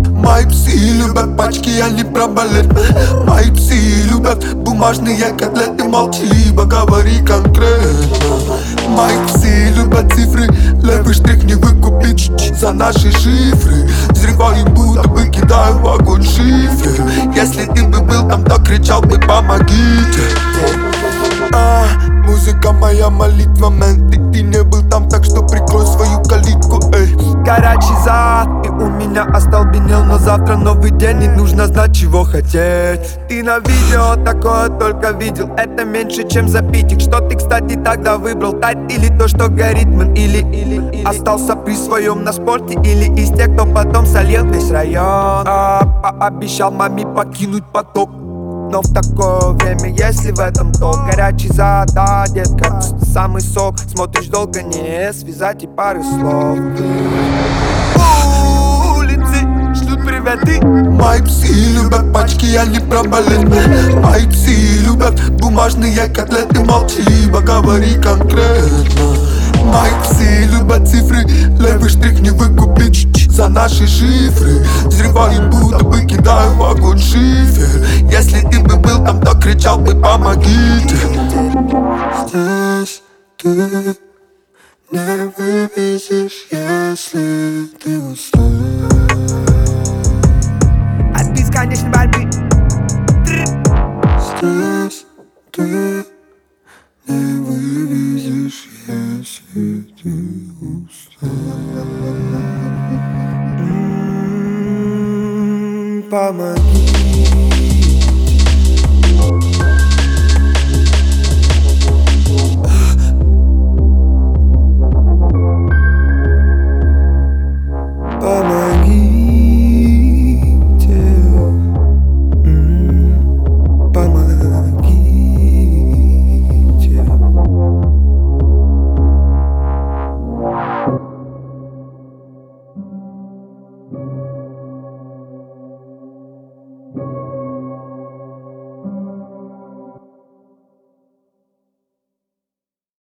Мои псы любят пачки, они про балет. Мои псы любят бумажные котлеты. Молчи, говори конкретно. Мои псы любят цифры, левый штрих не выкупить за наши шифры. Взрываю, будто бы кидаю в огонь шифер. Если ты бы был там, то кричал бы помогите. Музыка моя молитва, мэн. Ты не был там, так что прикрой свою калитку, эй. Горячий зад, и у меня остолбенел. Но завтра новый день, и нужно знать, чего хотеть. Ты на видео такое только видел. Это меньше, чем за питик. Что ты, кстати, тогда выбрал? Тайт или то, что горит, мэн? Или остался при своем на спорте? Или из тех, кто потом сольет весь район? Пообещал маме покинуть поток. Но в такое время, если в этом толк. Горячий зад, да, детка, самый сок. Смотришь долго, не связать и пары слов. Улицы шлют приветы. Мои псы любят пачки, они про балет. Мои псы любят бумажные котлеты. Молчи, говори конкретно. Мои псы любят цифры, левый штрих не выкупить за наши шифры. Взрываем, будто бы кидаю в огонь шифер. Если ты бы был там, то кричал бы помогите. Здесь ты не вывезешь, если ты устал. От бесконечной борьбы. Здесь ты не вывезешь, если ты устал. Помоги.